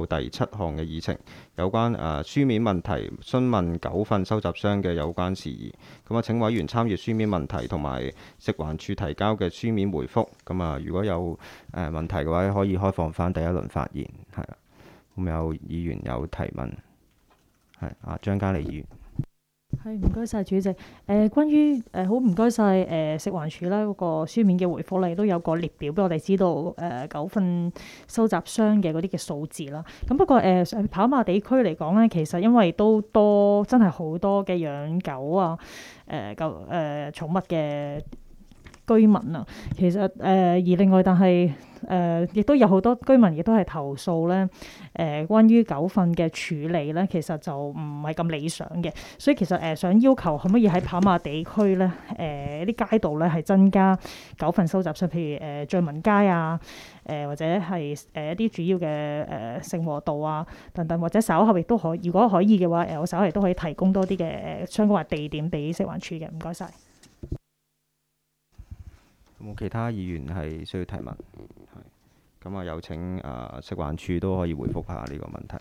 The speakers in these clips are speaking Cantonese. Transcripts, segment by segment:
第7項嘅議程，有關書面問題詢問9份收集商嘅有關事宜。咁請委員參閱書面問題同埋食環署提交嘅書面回覆。咁如果有問題嘅話，可以開放翻第一輪發言。係啦，咁有議員有提問，係張嘉莉議員。 係，唔該晒主席。關於好唔該晒食環署啦嗰個書面嘅回覆咧，都有個列表俾我哋知道9份收集商嘅嗰啲嘅數字啦。咁不過跑馬地區嚟講咧，其實因為都多真係好多嘅養狗啊寵物嘅居民啊，其實而另外但係亦都有好多居民亦都係投訴咧，關於狗糞嘅處理咧，其實就唔係咁理想嘅，所以其實想要求可唔可以喺跑馬地區咧，啲街道咧係增加狗糞收集商，譬如聚民街啊，或者係一啲主要嘅盛和道啊等等，或者稍後亦都可以，如果可以嘅話，我稍後亦都可以提供多啲嘅相關嘅地點俾食環署嘅，唔該晒。 有冇其他議員係需要提問？咁有請食環署都可以回覆下呢個問題。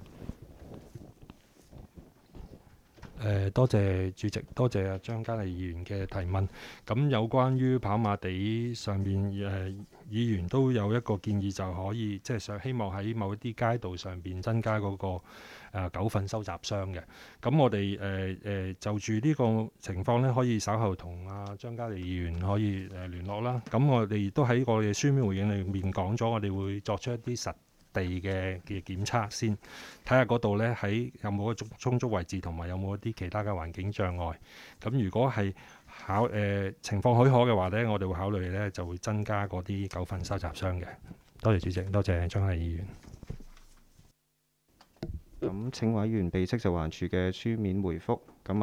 多謝主席，多謝張嘉莉議員嘅提問。咁有關於跑馬地上面議員都有一個建議，就可以即係想希望喺某一啲街道上邊增加嗰個狗糞收集箱嘅。咁我哋就住呢個情況呢，可以稍後同張嘉莉議員可以聯絡啦。咁我哋亦都喺我哋書面回應裏面講咗，我哋會作出一啲實地嘅檢測先，睇下嗰度呢喺有冇一種充足位置，同埋有冇一啲其他嘅環境障礙。咁如果係情況許可嘅話呢，我哋會考慮呢就會增加嗰啲狗糞收集箱嘅。多謝主席，多謝張嘉莉議員。 咁請委員備悉食環署嘅書面回覆。咁